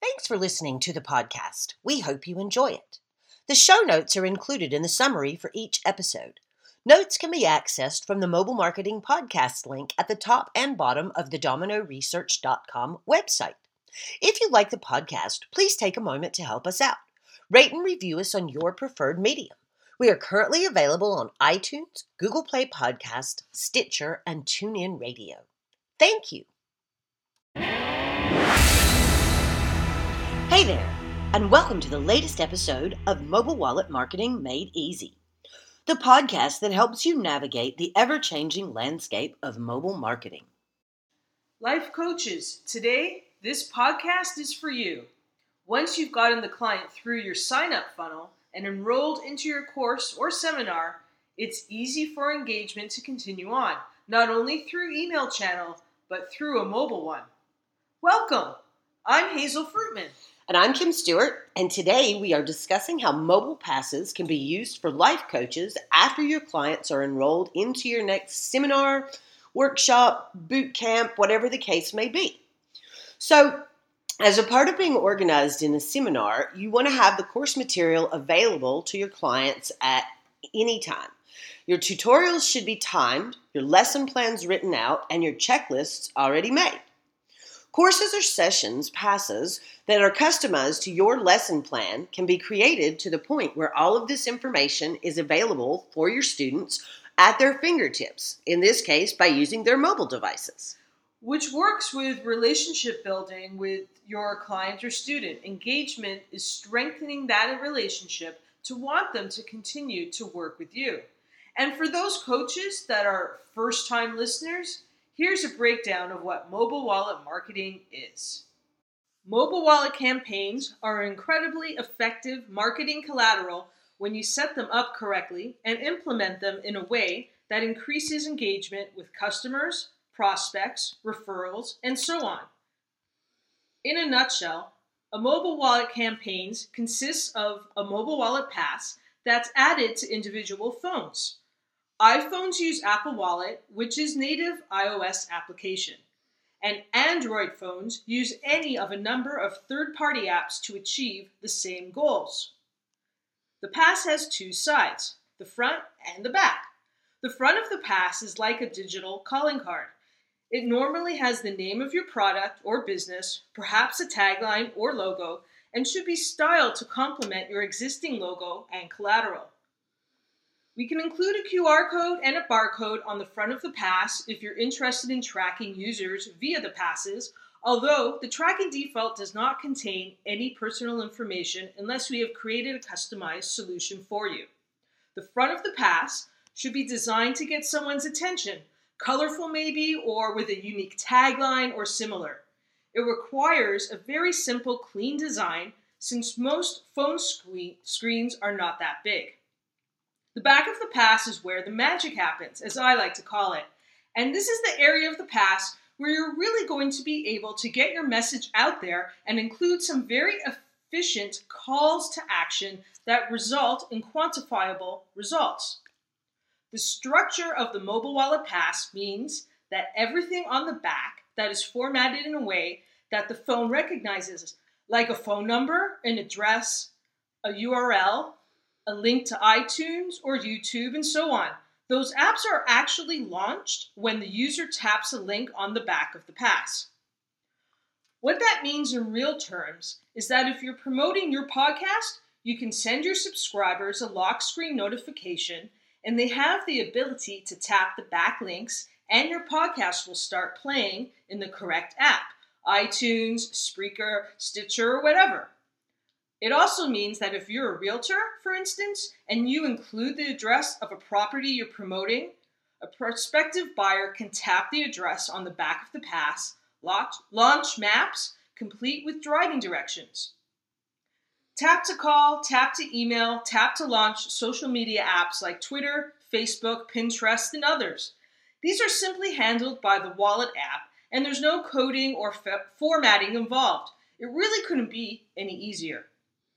Thanks for listening to the podcast. We hope you enjoy it. The show notes are included in the summary for each episode. Notes can be accessed from the Mobile Marketing Podcast link at the top and bottom of the dominoresearch.com website. If you like the podcast, please take a moment to help us out. Rate and review us on your preferred medium. We are currently available on iTunes, Google Play Podcast, Stitcher, and TuneIn Radio. Thank you. Hey there, and welcome to the latest episode of Mobile Wallet Marketing Made Easy, the podcast that helps you navigate the ever-changing landscape of mobile marketing. Life coaches, today, this podcast is for you. Once you've gotten the client through your sign-up funnel and enrolled into your course or seminar, it's easy for engagement to continue on, not only through email channel, but through a mobile one. Welcome! I'm Hazel Fruitman. And I'm Kim Stewart, and today we are discussing how mobile passes can be used for life coaches after your clients are enrolled into your next seminar, workshop, boot camp, whatever the case may be. So, as a part of being organized in a seminar, you want to have the course material available to your clients at any time. Your tutorials should be timed, your lesson plans written out, and your checklists already made. Courses or sessions, passes, that are customized to your lesson plan can be created to the point where all of this information is available for your students at their fingertips, in this case by using their mobile devices. Which works with relationship building with your client or student. Engagement is strengthening that relationship to want them to continue to work with you. And for those coaches that are first-time listeners, here's a breakdown of what mobile wallet marketing is. Mobile wallet campaigns are incredibly effective marketing collateral when you set them up correctly and implement them in a way that increases engagement with customers, prospects, referrals, and so on. In a nutshell, a mobile wallet campaign consists of a mobile wallet pass that's added to individual phones. iPhones use Apple Wallet, which is native iOS application, and Android phones use any of a number of third-party apps to achieve the same goals. The pass has two sides, the front and the back. The front of the pass is like a digital calling card. It normally has the name of your product or business, perhaps a tagline or logo, and should be styled to complement your existing logo and collateral. We can include a QR code and a barcode on the front of the pass if you're interested in tracking users via the passes, although the tracking default does not contain any personal information unless we have created a customized solution for you. The front of the pass should be designed to get someone's attention, colorful maybe, or with a unique tagline or similar. It requires a very simple, clean design since most phone screens are not that big. The back of the pass is where the magic happens, as I like to call it. And this is the area of the pass where you're really going to be able to get your message out there and include some very efficient calls to action that result in quantifiable results. The structure of the mobile wallet pass means that everything on the back that is formatted in a way that the phone recognizes, like a phone number, an address, a URL, a link to iTunes or YouTube, and so on. Those apps are actually launched when the user taps a link on the back of the pass. What that means in real terms is that if you're promoting your podcast, you can send your subscribers a lock screen notification, and they have the ability to tap the back links, and your podcast will start playing in the correct app, iTunes, Spreaker, Stitcher, or whatever. It also means that if you're a realtor, for instance, and you include the address of a property you're promoting, a prospective buyer can tap the address on the back of the pass, launch maps, complete with driving directions. Tap to call, tap to email, tap to launch social media apps like Twitter, Facebook, Pinterest, and others. These are simply handled by the Wallet app, and there's no coding or formatting involved. It really couldn't be any easier.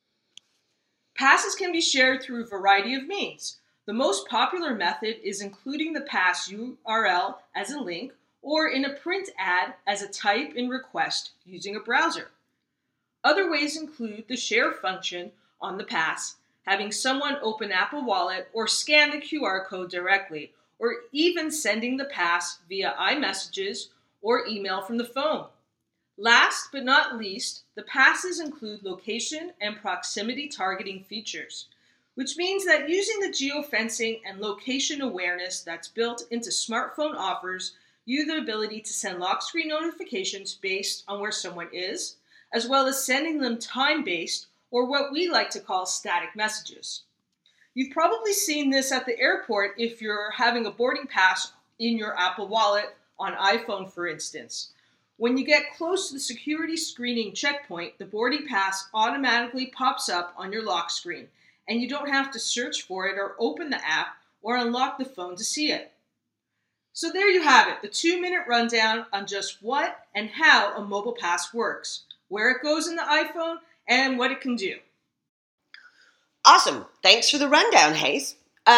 Passes can be shared through a variety of means. The most popular method is including the pass URL as a link or in a print ad as a type in request using a browser. Other ways include the share function on the pass, having someone open Apple Wallet or scan the QR code directly, or even sending the pass via iMessages or email from the phone. Last but not least, the passes include location and proximity targeting features, which means that using the geofencing and location awareness that's built into smartphone offers you the ability to send lock screen notifications based on where someone is, as well as sending them time-based, or what we like to call static messages. You've probably seen this at the airport if you're having a boarding pass in your Apple Wallet on iPhone, for instance. When you get close to the security screening checkpoint, the boarding pass automatically pops up on your lock screen, and you don't have to search for it or open the app or unlock the phone to see it. So there you have it, the 2-minute rundown on just what and how a mobile pass works, where it goes in the iPhone, and what it can do. Awesome. Thanks for the rundown, Hayes.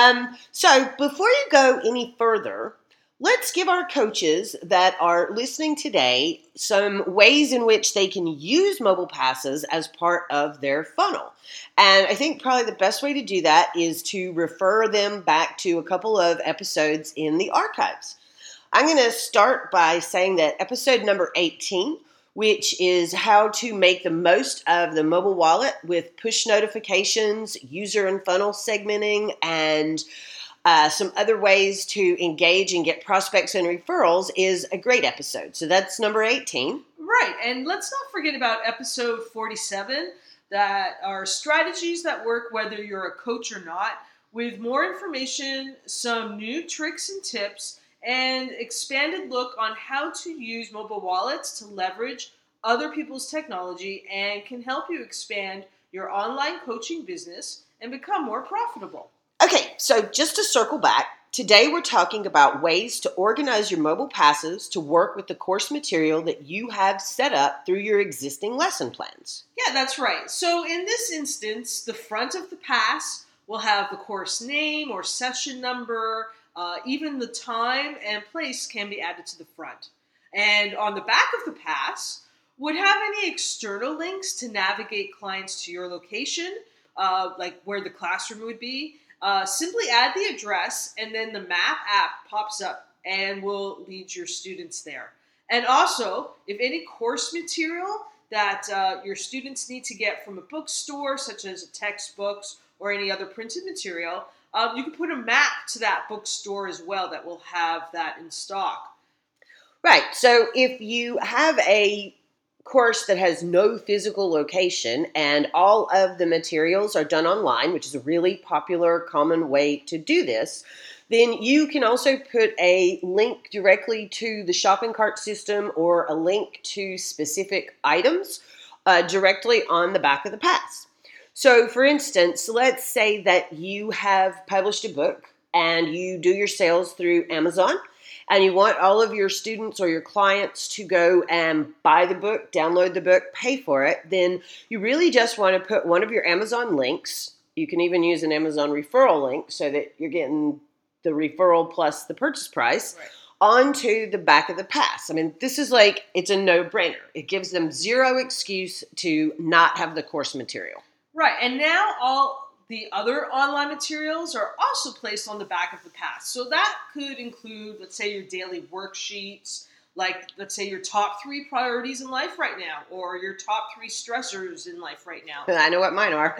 So before you go any further, let's give our coaches that are listening today some ways in which they can use mobile passes as part of their funnel. And I think probably the best way to do that is to refer them back to a couple of episodes in the archives. I'm going to start by saying that episode number 18, which is how to make the most of the mobile wallet with push notifications, user and funnel segmenting, and some other ways to engage and get prospects and referrals, is a great episode. So that's number 18. Right, and let's not forget about episode 47, that are strategies that work whether you're a coach or not, with more information, some new tricks and tips, and expanded look on how to use mobile wallets to leverage other people's technology and can help you expand your online coaching business and become more profitable. Okay, so just to circle back, today we're talking about ways to organize your mobile passes to work with the course material that you have set up through your existing lesson plans. Yeah, that's right. So in this instance, the front of the pass will have the course name or session number, even the time and place can be added to the front. And on the back of the pass would have any external links to navigate clients to your location, like where the classroom would be. Simply add the address, and then the map app pops up and will lead your students there. And also, if any course material that your students need to get from a bookstore, such as textbooks or any other printed material, you can put a map to that bookstore as well that will have that in stock. Right. So if you have a course that has no physical location and all of the materials are done online, which is a really popular, common way to do this, then you can also put a link directly to the shopping cart system or a link to specific items directly on the back of the pass. So for instance, let's say that you have published a book and you do your sales through Amazon, and you want all of your students or your clients to go and buy the book, download the book, pay for it, then you really just want to put one of your Amazon links. You can even use an Amazon referral link so that you're getting the referral plus the purchase price onto the back of the pass. I mean, this is like, it's a no-brainer. It gives them zero excuse to not have the course material. Right, and now all the other online materials are also placed on the back of the pass. So that could include, let's say, your daily worksheets, like, let's say, your top 3 priorities in life right now, or your top 3 stressors in life right now. I know what mine are.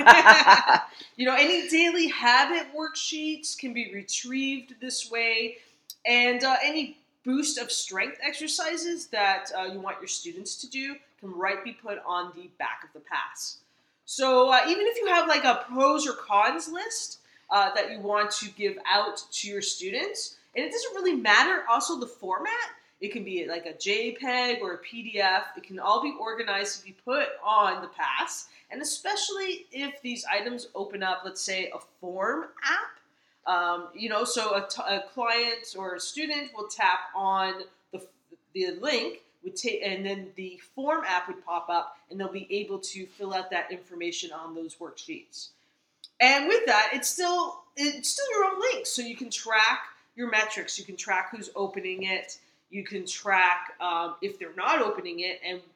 Any daily habit worksheets can be retrieved this way, and any boost of strength exercises that you want your students to do can be put on the back of the pass. So even if you have like a pros or cons list that you want to give out to your students, and it doesn't really matter also the format, it can be like a JPEG or a PDF, it can all be organized to be put on the pass, and especially if these items open up, let's say, a form app, so a client or a student will tap on the link, and then the form app would pop up, and they'll be able to fill out that information on those worksheets. And with that, it's still your own link, so you can track your metrics. You can track who's opening it. You can track if they're not opening it and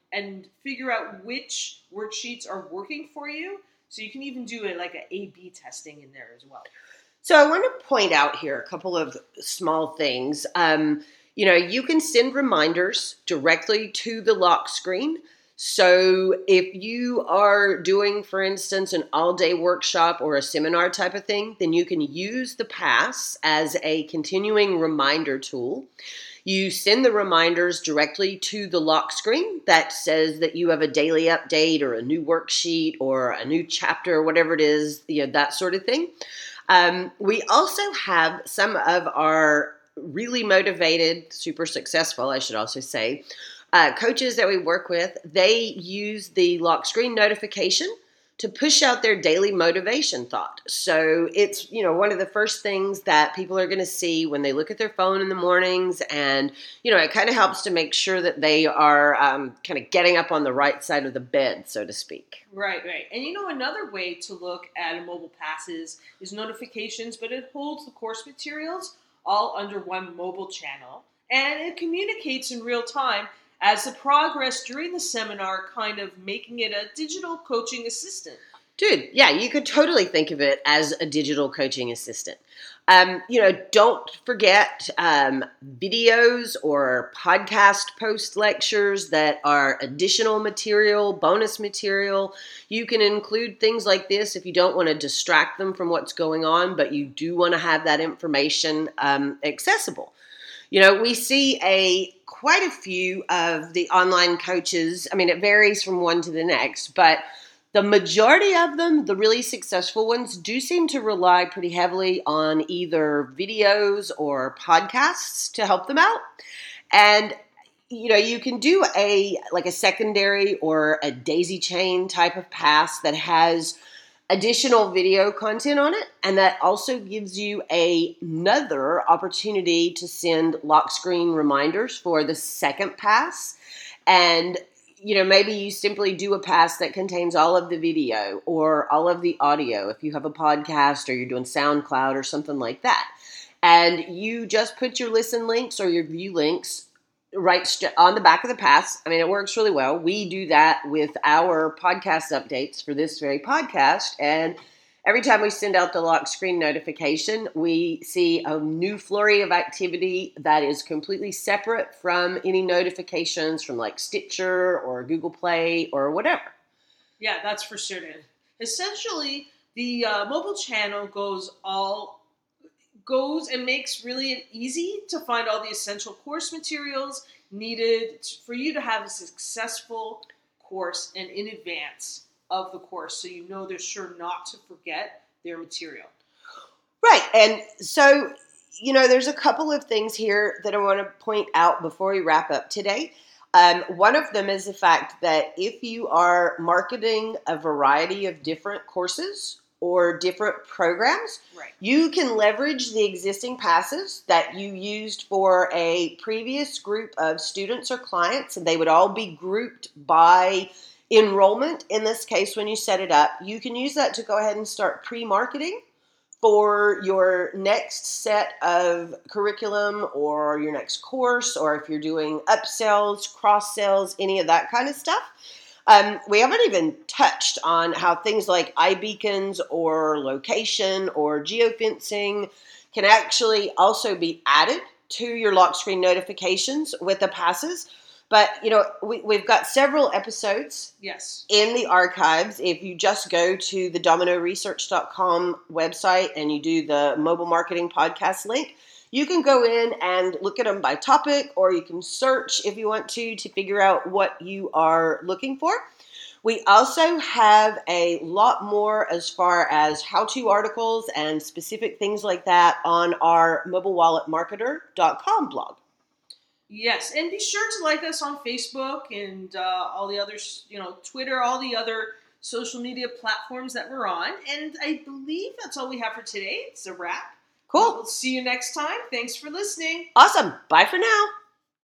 and figure out which worksheets are working for you. So you can even do it like an A/B testing in there as well. So I want to point out here a couple of small things. You can send reminders directly to the lock screen. So if you are doing, for instance, an all-day workshop or a seminar type of thing, then you can use the pass as a continuing reminder tool. You send the reminders directly to the lock screen that says that you have a daily update or a new worksheet or a new chapter or whatever it is, that sort of thing. We also have some of our really motivated, super successful, I should also say, coaches that we work with. They use the lock screen notification to push out their daily motivation thought. So it's, one of the first things that people are going to see when they look at their phone in the mornings. And, it kind of helps to make sure that they are kind of getting up on the right side of the bed, so to speak. Right. And another way to look at a mobile pass is notifications, but it holds the course materials all under one mobile channel. And it communicates in real time as the progress during the seminar, kind of making it a digital coaching assistant. Dude, yeah, you could totally think of it as a digital coaching assistant. Don't forget videos or podcast post lectures that are additional material, bonus material. You can include things like this if you don't want to distract them from what's going on, but you do want to have that information accessible. We see quite a few of the online coaches. I mean, it varies from one to the next, but the majority of them, the really successful ones, do seem to rely pretty heavily on either videos or podcasts to help them out. And, you can do a secondary or a daisy chain type of pass that has additional video content on it, and that also gives you another opportunity to send lock screen reminders for the second pass. And maybe you simply do a pass that contains all of the video or all of the audio if you have a podcast or you're doing SoundCloud or something like that, and you just put your listen links or your view links right on the back of the pass. I mean, it works really well. We do that with our podcast updates for this very podcast. And every time we send out the lock screen notification, we see a new flurry of activity that is completely separate from any notifications from like Stitcher or Google Play or whatever. Yeah, that's for certain. Essentially, the mobile channel goes and makes really easy to find all the essential course materials needed for you to have a successful course and in advance of the course, so they're sure not to forget their material. Right. And so, there's a couple of things here that I want to point out before we wrap up today. One of them is the fact that if you are marketing a variety of different courses or different programs, right, you can leverage the existing passes that you used for a previous group of students or clients, and they would all be grouped by enrollment. In this case, when you set it up, you can use that to go ahead and start pre-marketing for your next set of curriculum or your next course, or if you're doing upsells, cross-sells, any of that kind of stuff. We haven't even touched on how things like iBeacons or location or geofencing can actually also be added to your lock screen notifications with the passes. But, we've got several episodes in the archives. If you just go to the dominoresearch.com website and you do the mobile marketing podcast link, you can go in and look at them by topic, or you can search if you want to figure out what you are looking for. We also have a lot more as far as how-to articles and specific things like that on our mobilewalletmarketer.com blog. Yes, and be sure to like us on Facebook and all the others, Twitter, all the other social media platforms that we're on. And I believe that's all we have for today. It's a wrap. Cool. We'll see you next time. Thanks for listening. Awesome. Bye for now.